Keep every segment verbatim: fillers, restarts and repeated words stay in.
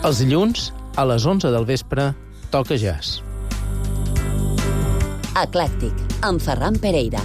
Els dilluns, a les onze del vespre, toca jazz. Eclèctic, amb Ferran Pereira.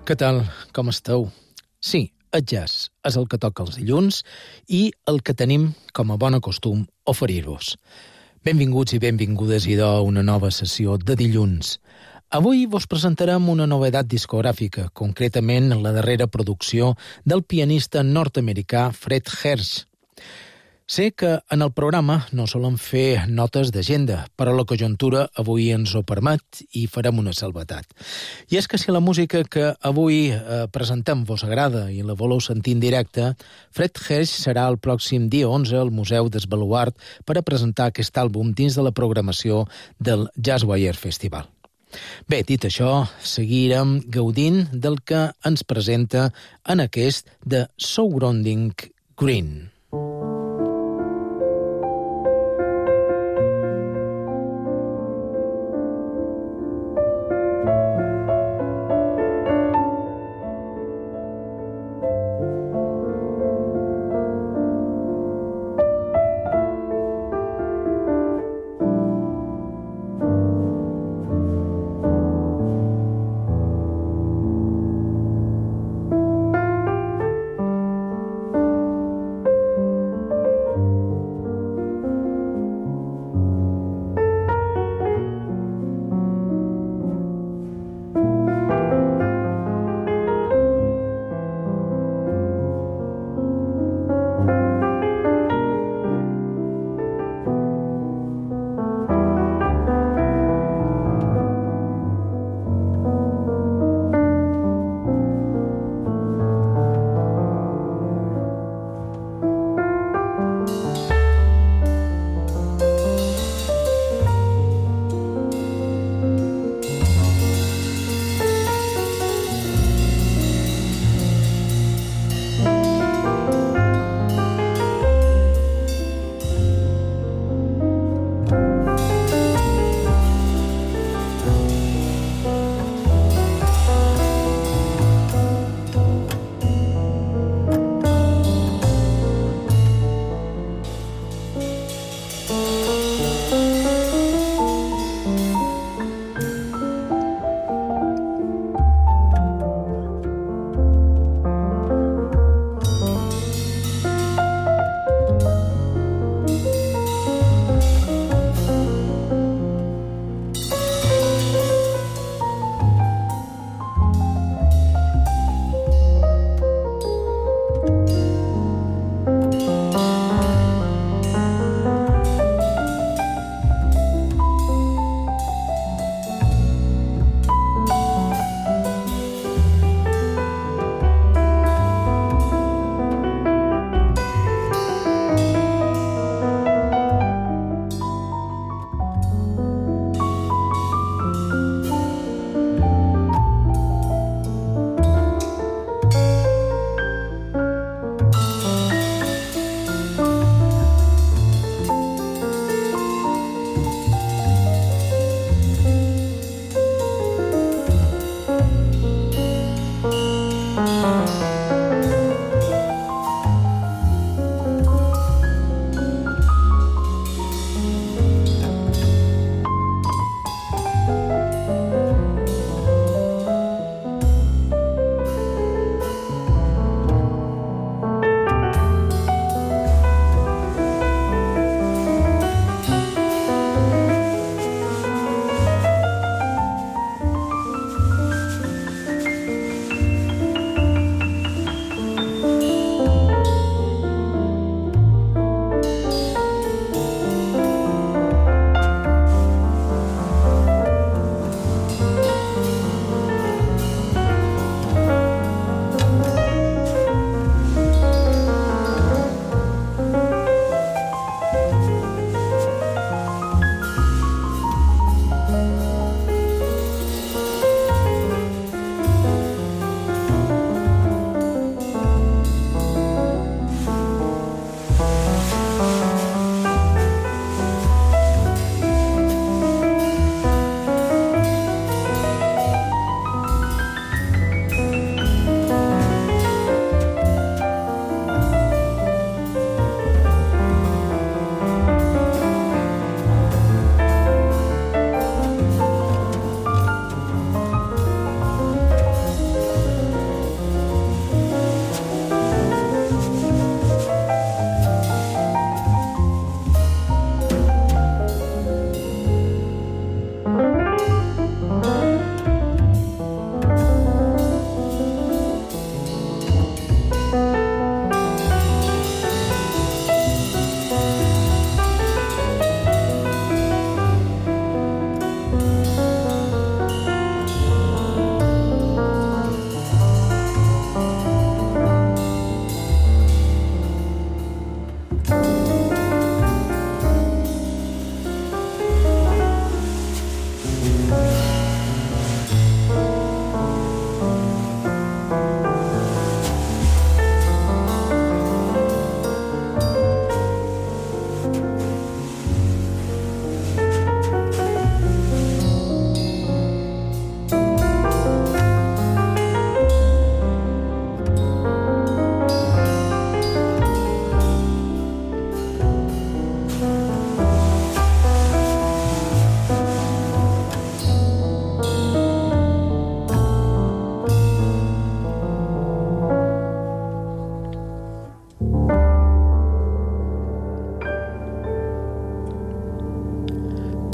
Què tal? Com esteu? Sí, el jazz és el que toca els dilluns i el que tenim com a bon costum oferir-vos. Benvinguts i benvingudes, idò, a una nova sessió de dilluns. Avui vos presentarem una novetat discogràfica, concretament la darrera producció del pianista nord-americà Fred Hersch. Sé que en el programa no solen fer notes d'agenda, però la conjuntura avui ens ho permet i farem una salvetat. I és que si la música que avui eh, presentem vos agrada i la voleu sentir en directe, Fred Hersch serà el pròxim dia onze al Museu d'Esbaluart per a presentar aquest àlbum dins de la programació del Jazzwire Festival. Bé, dit això, seguirem gaudint del que ens presenta en aquest de Surrounding Green.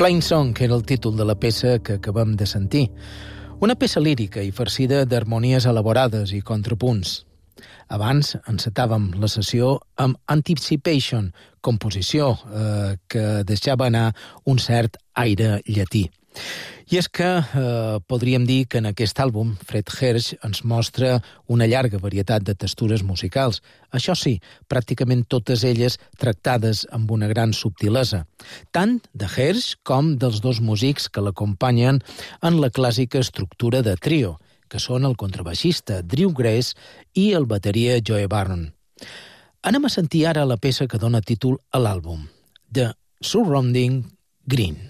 Plain Song era el títol de la peça que acabem de sentir. Una peça lírica i farcida d'harmonies elaborades i contrapunts. Abans encetàvem la sessió amb Anticipation, composició eh, que deixava anar un cert aire llatí. I és que eh, podríem dir que en aquest àlbum Fred Hersch ens mostra una llarga varietat de textures musicals. Això sí, pràcticament totes elles tractades amb una gran subtilesa, tant de Hersch com dels dos músics que l'acompanyen en la clàssica estructura de trio, que són el contrabaixista Drew Grace i el bateria Joe Barron. Anem a sentir ara la peça que dona títol a l'àlbum, The Surrounding Green.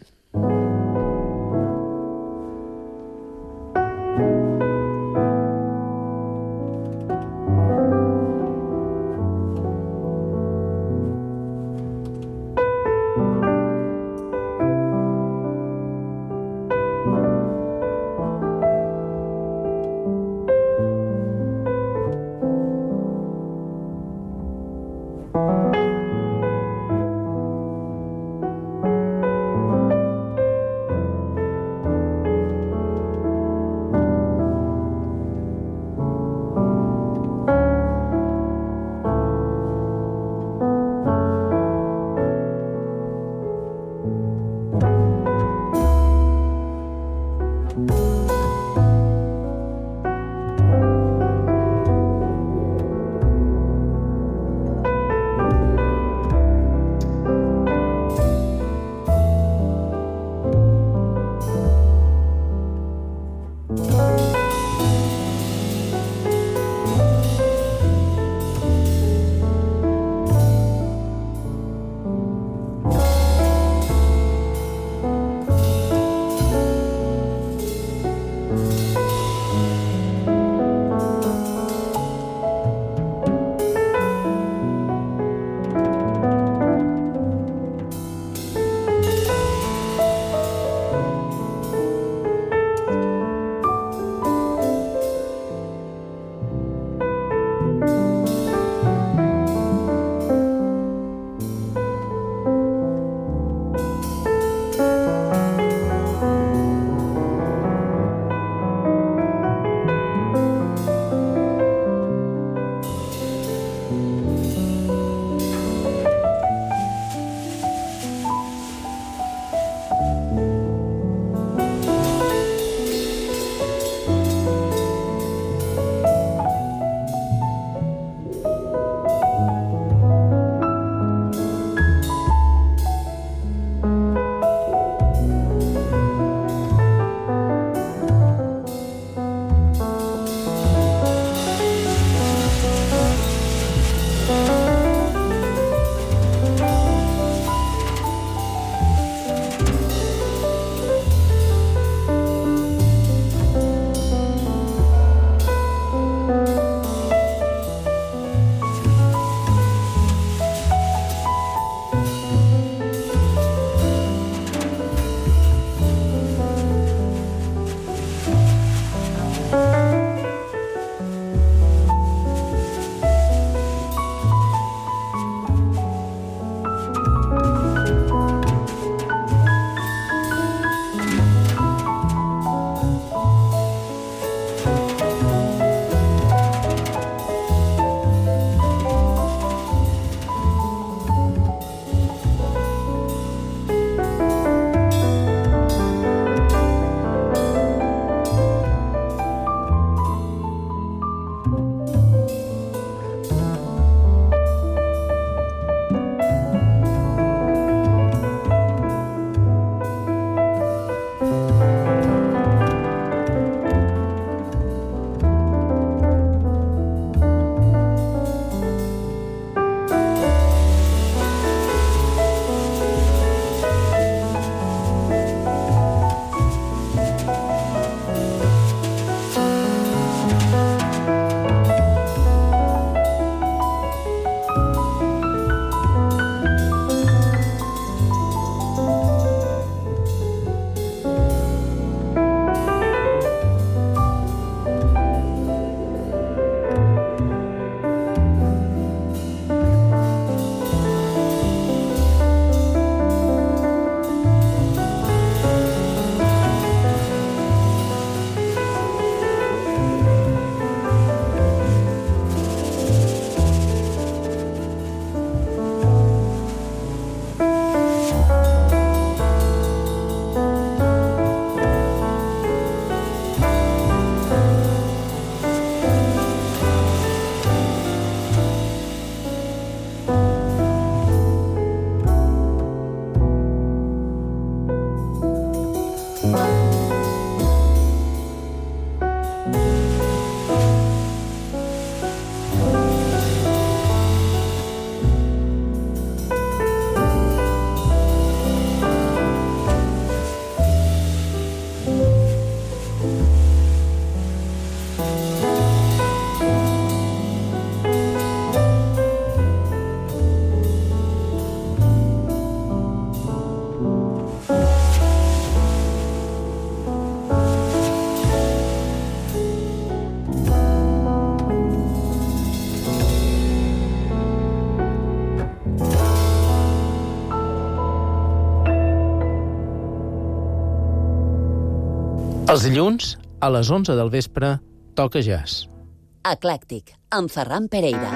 Els dilluns, a les onze del vespre, toca jazz. Eclèctic, amb Ferran Pereira.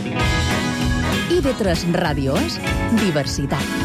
I ve tres Ràdio és diversitat.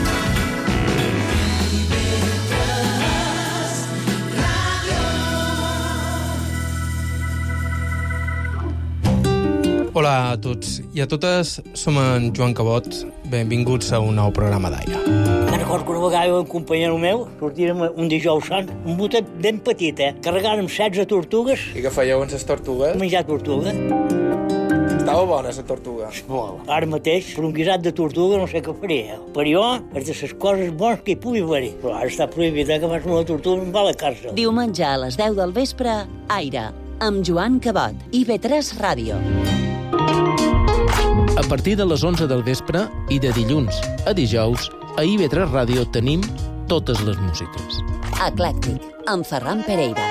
Hola a tots i a totes, som en Joan Cabot. Benvinguts a un nou programa d'Aire. Me'n recordo que una vegada un companyero meu sortírem un dijous sant, un botet ben petit, eh? Carregàrem setze tortugues, I què fèieu amb les tortugues? menjar tortuga. Estava bona, la tortuga. Molt. Ara mateix, per un guisat de tortuga no sé què faria. Per jo, és de les coses bones que hi pugui haver-hi. Però ara està prohibit, eh, que fas una tortuga i em va a la càrcel. Diumenge a les deu del vespre, Aire, amb Joan Cabot. I ve tres Ràdio. A partir de les onze del vespre i de dilluns a dijous, a I V tres Ràdio tenim totes les músiques. Eclèctic, amb Ferran Pereira.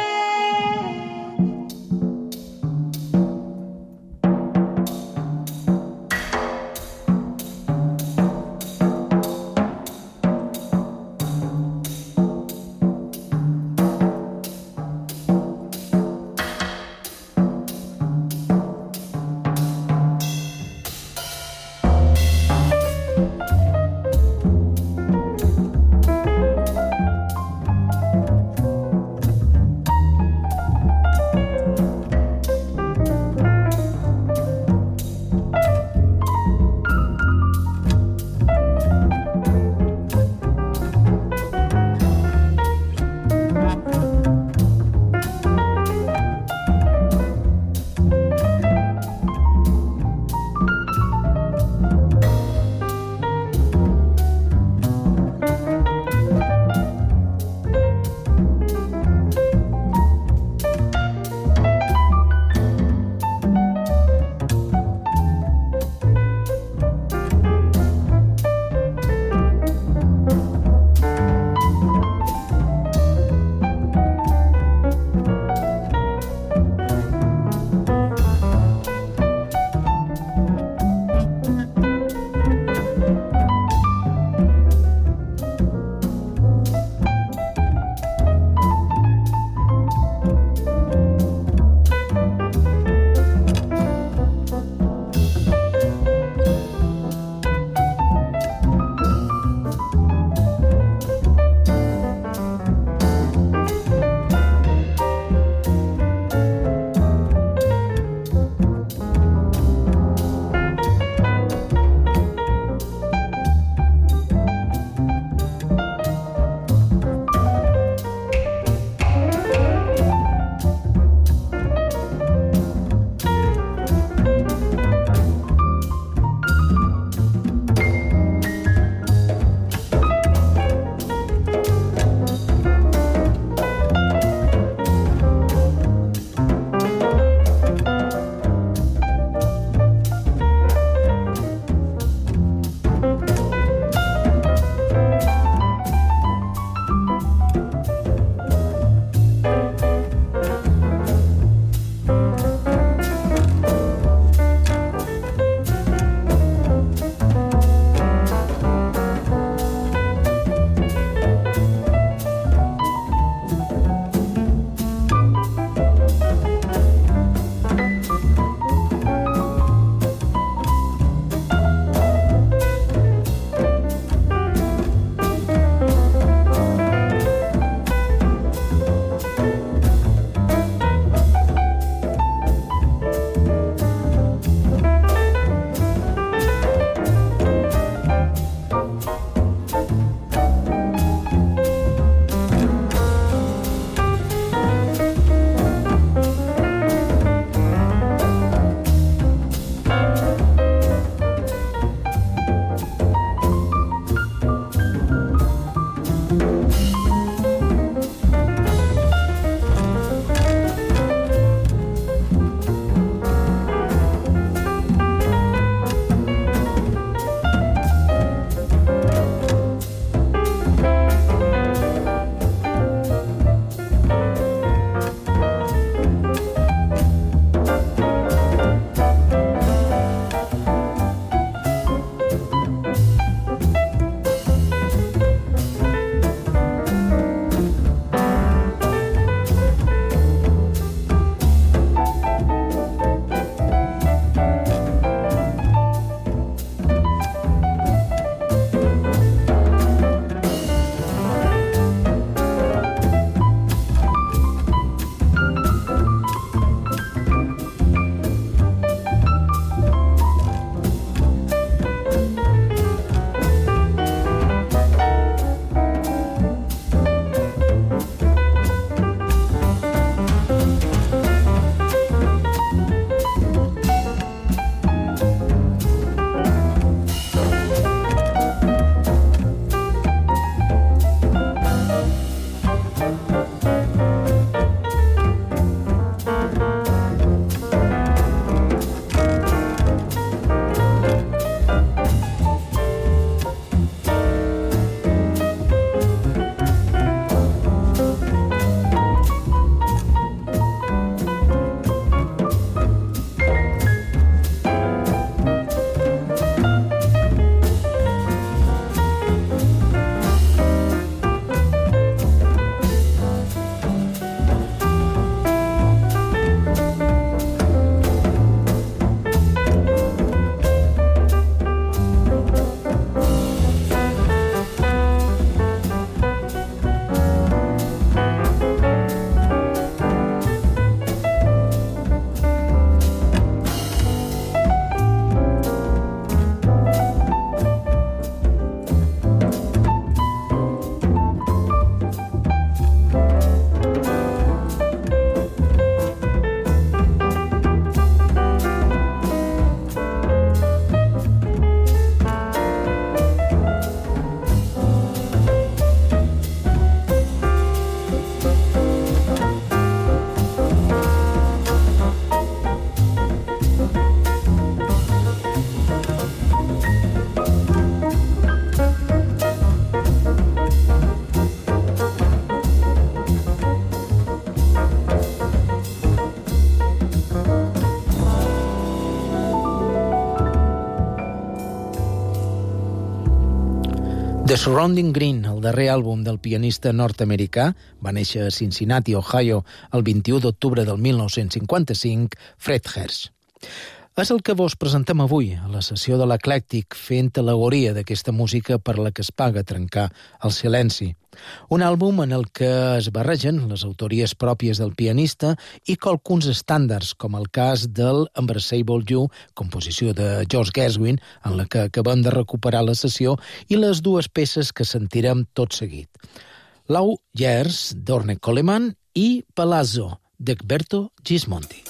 The Surrounding Green, el darrer àlbum del pianista nord-americà, va néixer a Cincinnati, Ohio, el vint-i-u d'octubre del mil nou-cents cinquanta-cinc, Fred Hersch. És el que vos presentem avui, a la sessió de l'Eclèctic, fent al·legoria d'aquesta música per la que es paga trencar el silenci. Un àlbum en el que es barregen les autories pròpies del pianista i qualcuns estàndards, com el cas del Unbreakable You, composició de George Gershwin, en la que acabem de recuperar la sessió, i les dues peces que sentirem tot seguit. Low Years, d'Orne Coleman, i Palazzo, d'Egberto Gismonti.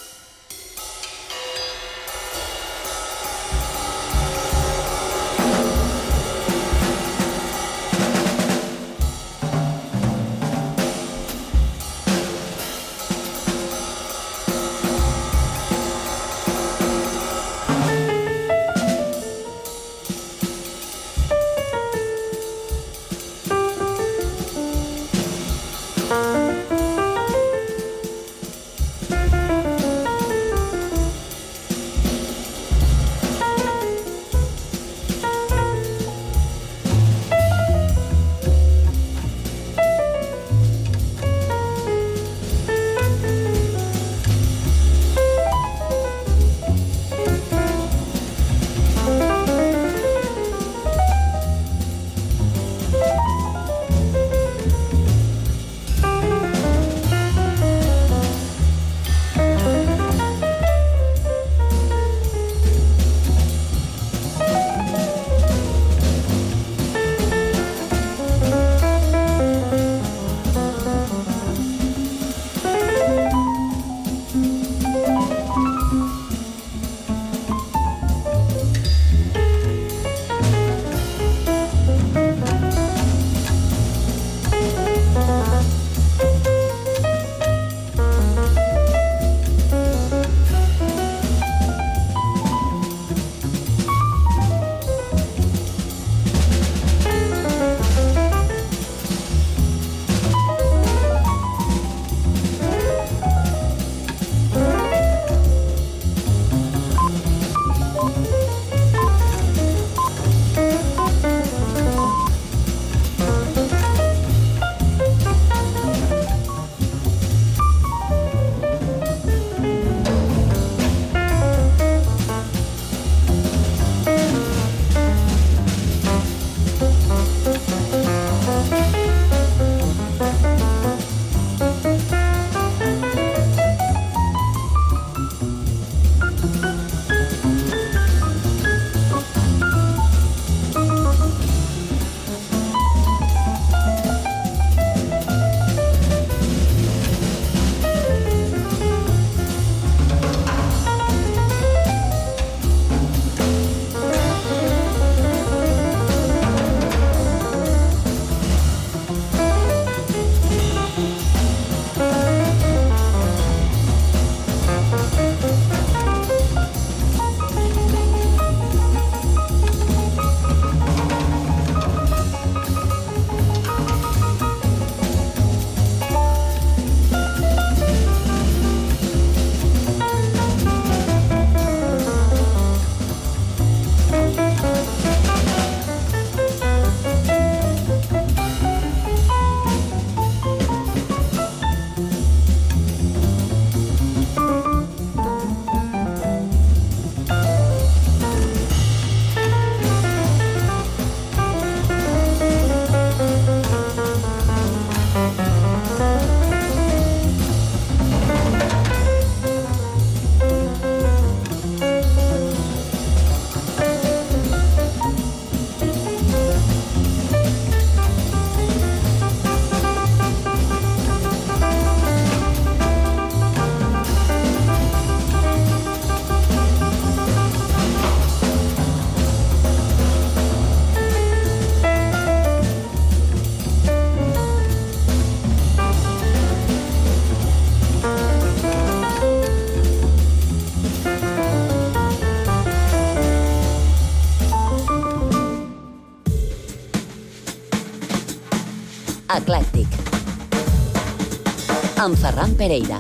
Eclèctic, amb Ferran Pereira.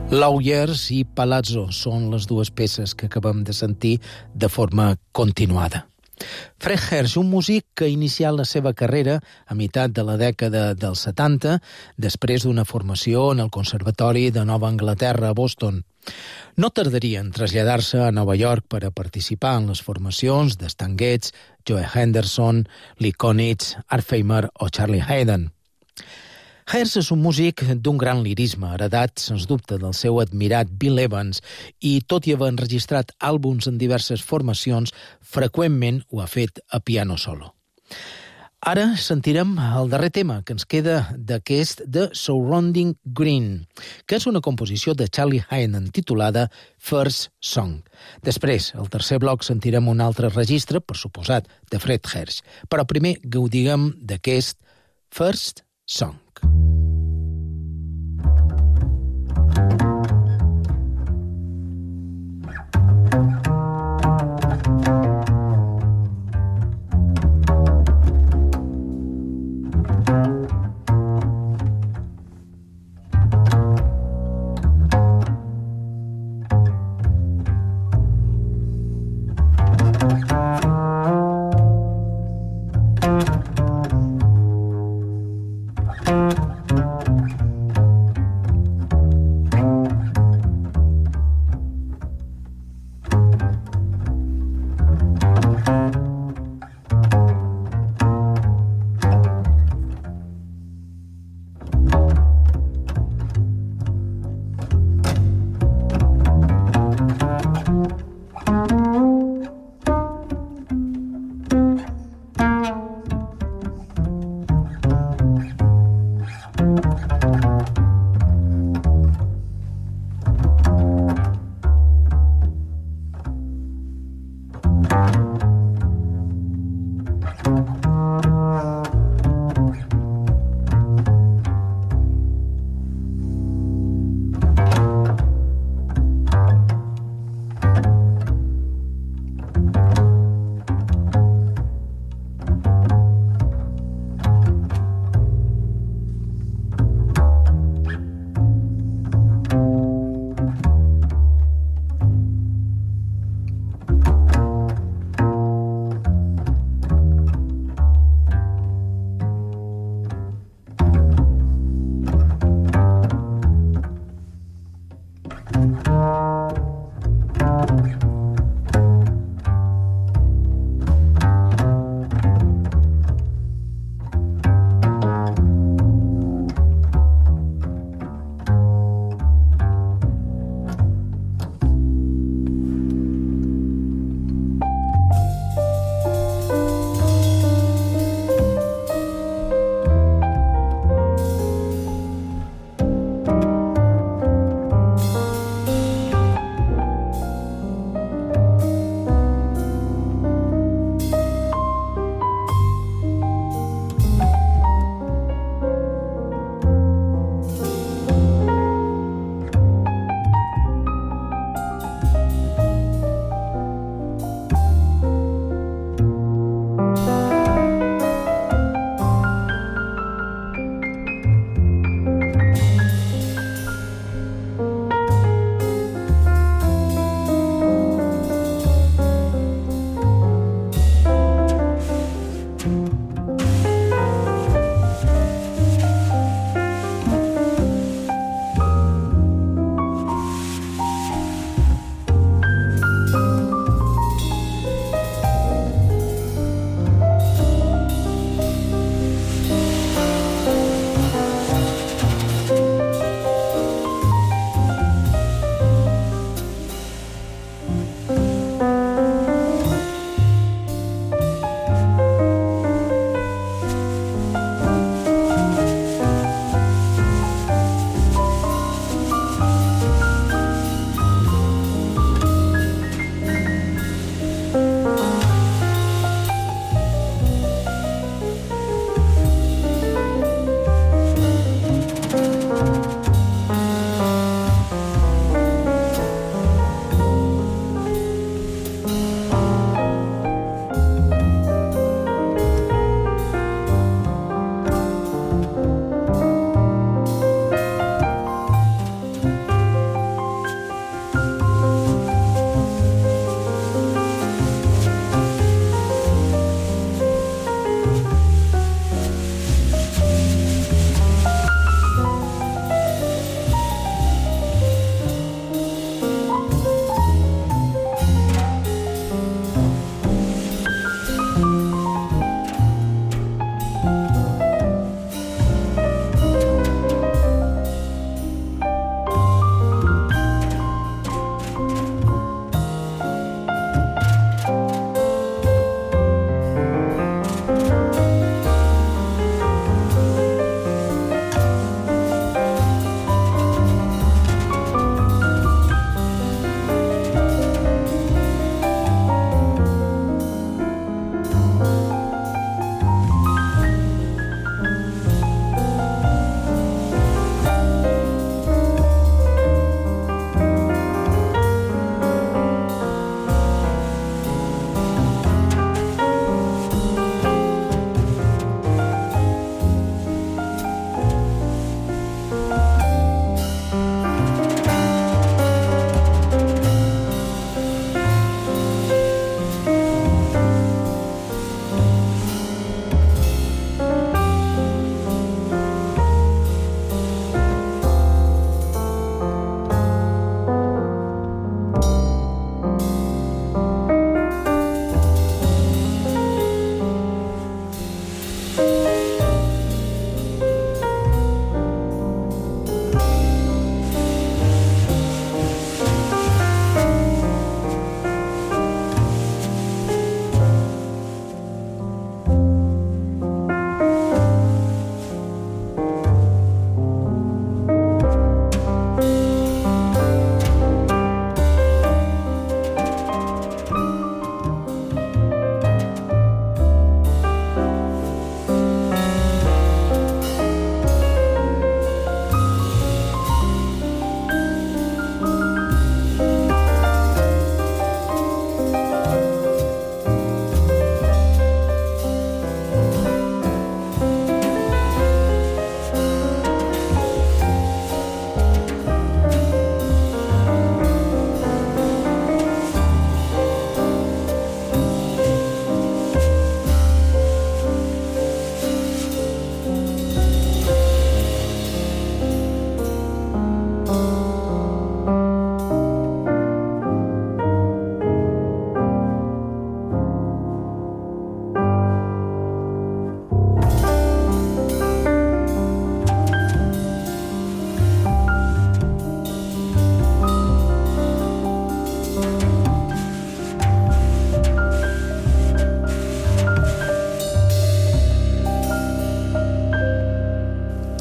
Lawyers i Palazzo són les dues peces que acabem de sentir de forma continuada. Fred Hersch, un músic que ha iniciat la seva carrera a meitat de la dècada dels setanta, després d'una formació en el Conservatori de Nova Anglaterra a Boston. No tardaria en traslladar-se a Nova York per a participar en les formacions de Stan Getz, Joe Henderson, Lee Konitz, Art Famer o Charlie Haydn. Hersch és un músic d'un gran lirisme, heredat, sens dubte, del seu admirat Bill Evans, i tot i haver enregistrat àlbums en diverses formacions, freqüentment ho ha fet a piano solo. Ara sentirem el darrer tema que ens queda d'aquest The Surrounding Green, que és una composició de Charlie Haydn titulada First Song. Després, al tercer bloc, sentirem un altre registre, per suposat, de Fred Hersch, però primer gaudirem d'aquest First Song.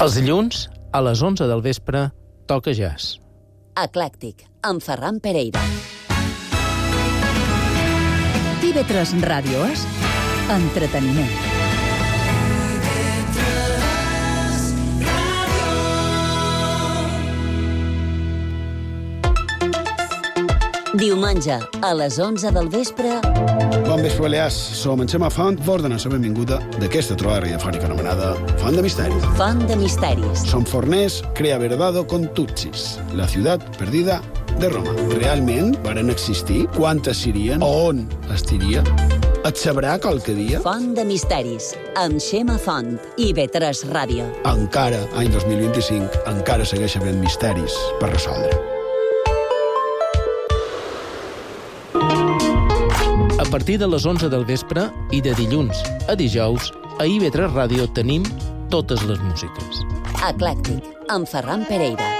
Els dilluns, a les onze del vespre, toca jazz. Eclèctic, amb Ferran Pereira. I ve tres Ràdio és entreteniment. Diumenge, a les onze del vespre... Bon vespre, Balears. Som en Xema Font, vos donar la benvinguda d'aquesta trobada radiofònica anomenada Font de Misteris. Font de Misteris. Som forners, crea verdado con Tutsis, la ciutat perdida de Roma. Realment varen existir? Quantes serien? On estiria? Et sabrà qualque dia? Font de Misteris, amb Xema Font i ve tres Ràdio. Encara, any dos mil vint-i-cinc, encara segueix havent misteris per resoldre. A partir de les onze del vespre i de dilluns a dijous, a I ve tres Ràdio tenim totes les músiques. Eclèctic, amb Ferran Pereira.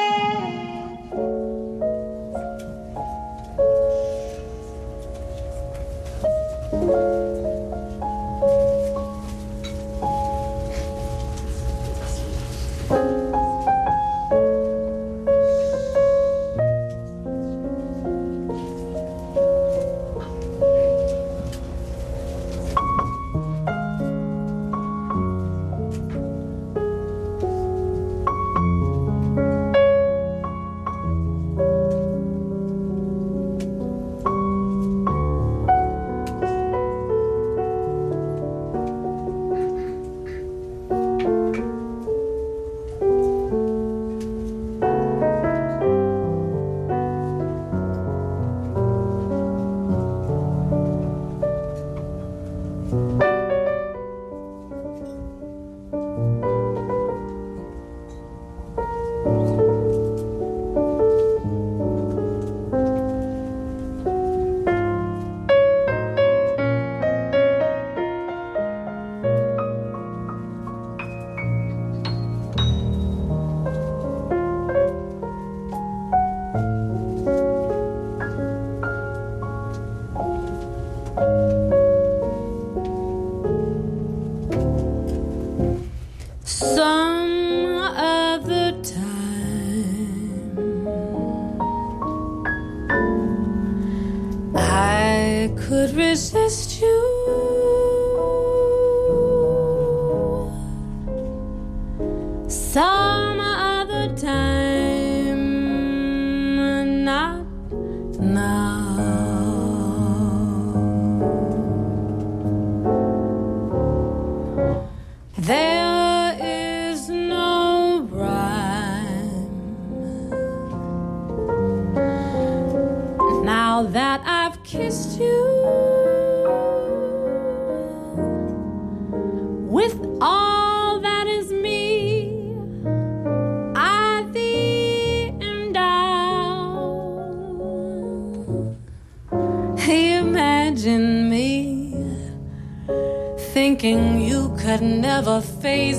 Thinking you could never faze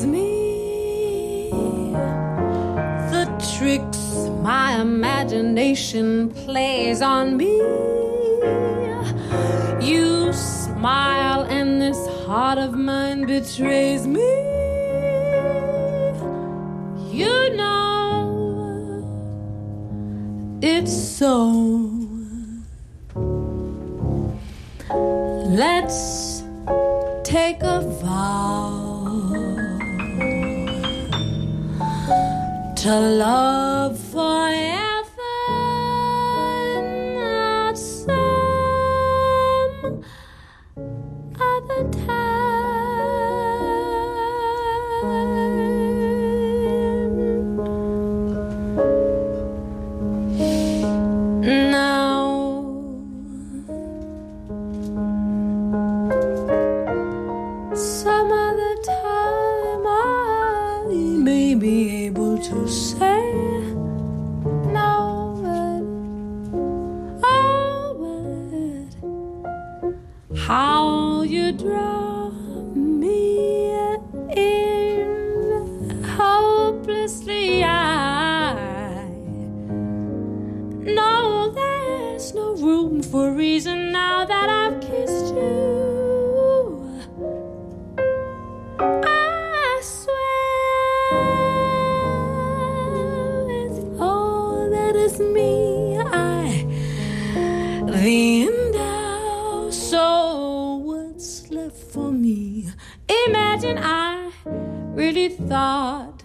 me. The tricks my imagination plays on me. You smile and this heart of mine betrays me. You know it's so. Let's take a vow to love forever, not some other time. Now some other time I may be able to say no, but oh, but how you draw me in hopelessly. I know there's no room for reason now that I've kissed you. I swear So what's left for me? Imagine I really thought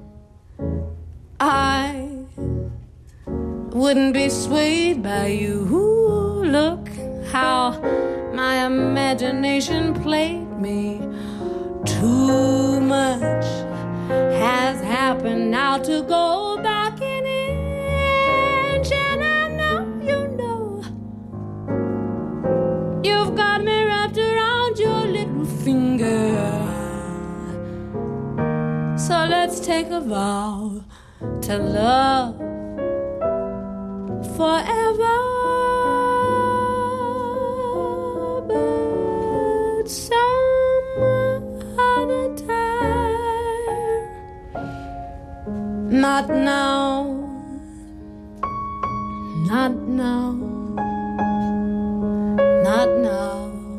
I wouldn't be swayed by you. Look how my imagination played me. Too much has happened now to go back an inch. And I know you know you've got me wrapped around your little finger. So let's take a vow to love forever. But some other time, not now, not now, not now.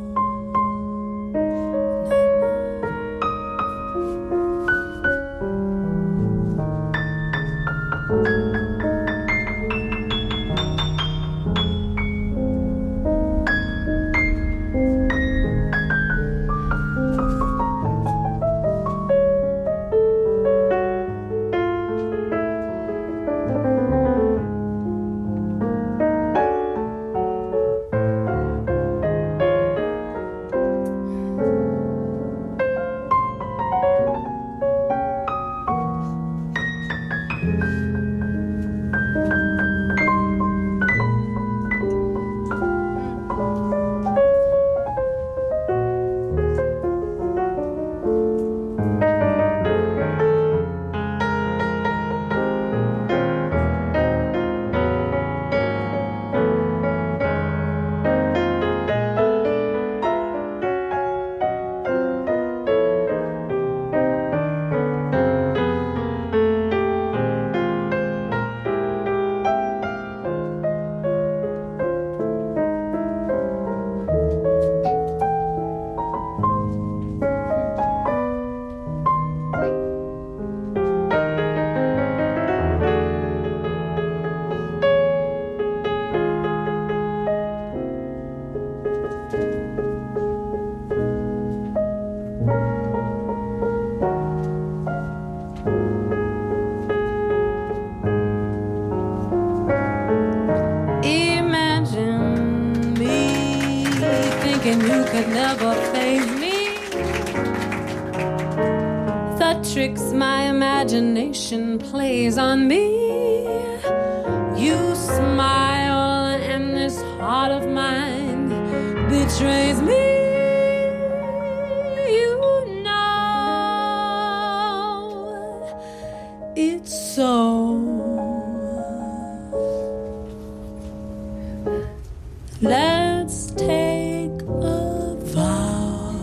Never faze me. The tricks my imagination plays on me. You smile and this heart of mine betrays me. You know it's so. Let's take a vow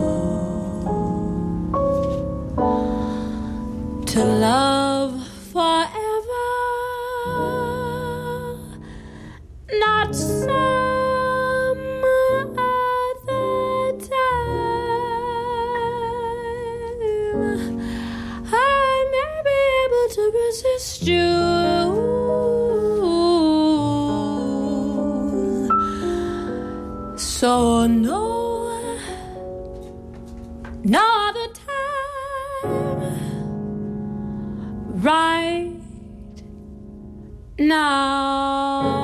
to love forever, not some other time. I may be able to resist you. So no, no other time, right now.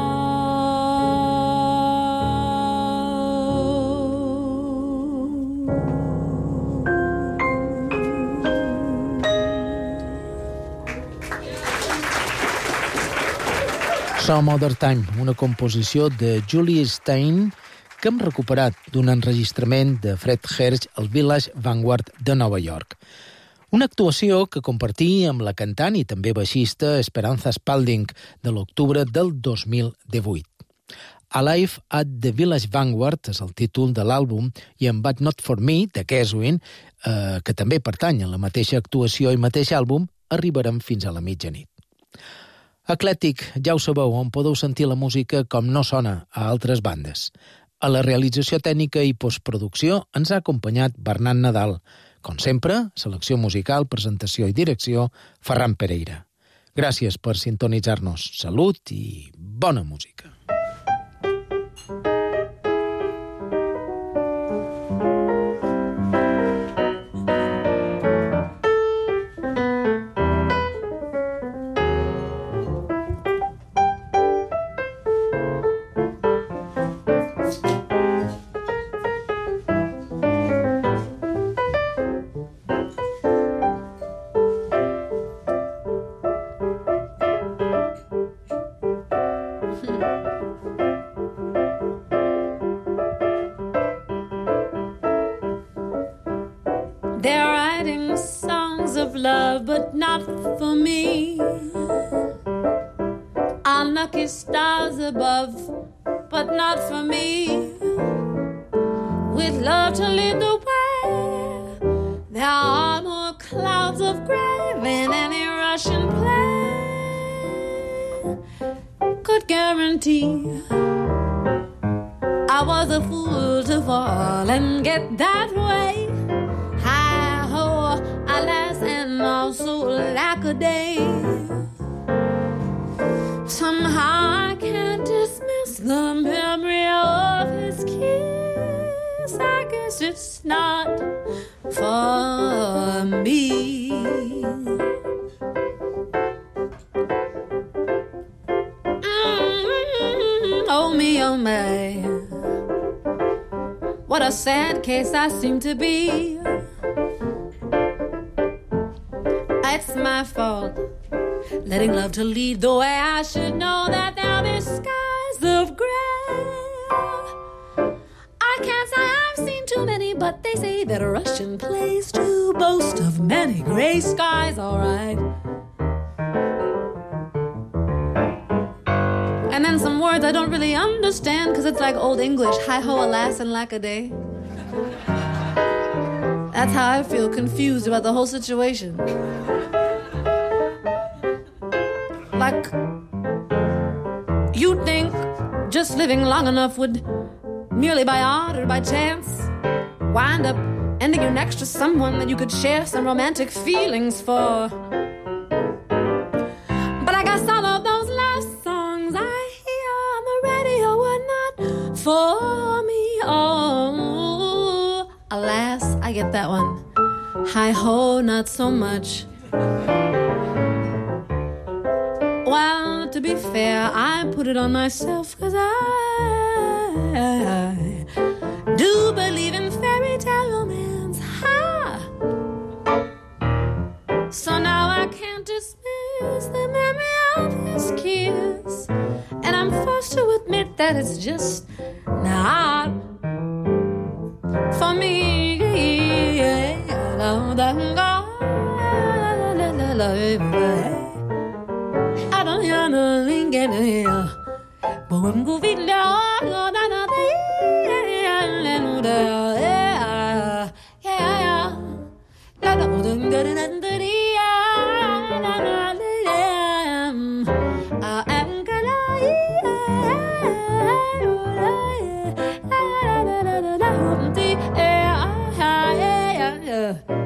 Some Other Time, una composició de Julie Stein que hem recuperat d'un enregistrament de Fred Hersch al Village Vanguard de Nova York. Una actuació que compartí amb la cantant i també baixista Esperanza Spalding de l'octubre del dos mil divuit. Alive at the Village Vanguard és el títol de l'àlbum i en But Not For Me, de Keswin, eh, que també pertany a la mateixa actuació i mateix àlbum, arribarem fins a la mitjanit. Eclèctic, ja ho sabeu, on podeu sentir la música com no sona a altres bandes. A la realització tècnica i postproducció ens ha acompanyat Bernat Nadal. Com sempre, selecció musical, presentació i direcció, Ferran Pereira. Gràcies per sintonitzar-nos. Salut i bona música. They're writing songs of love, but not for me. Unlucky stars above, but not for me. With love to lead the way, there are more clouds of gray than any Russian play could guarantee. I was a fool to fall and get that way. Hi-ho, alas, and also lack a day. Somehow I can't dismiss the memory of his kiss. I guess it's not for me. Mm-hmm. Oh me, oh my, what a sad case I seem to be. It's my fault, letting love to lead the way. I should know that there'll be skies of gray. I can't say I've seen too many, but they say that a Russian plays to boast of many gray skies, all right. And then some words I don't really understand, because it's like Old English, hi-ho, alas, and lack-a-day. That's how I feel, confused about the whole situation. Like, you'd think just living long enough would, merely by art or by chance, wind up ending you next to someone that you could share some romantic feelings for. But I guess all of those love songs I hear on the radio were not for me. Oh, alas, I get that one. Hi-ho, not so much. Well, to be fair, I put it on myself, 'cause I, I do believe in fairy tale romance. Ha! So now I can't dismiss the memory of his kiss, and I'm forced to admit that it's just not for me. I don't know ring in here, but when go fit la la la la yeah yeah la la dun dun dun dun yeah la la I am gonna yeah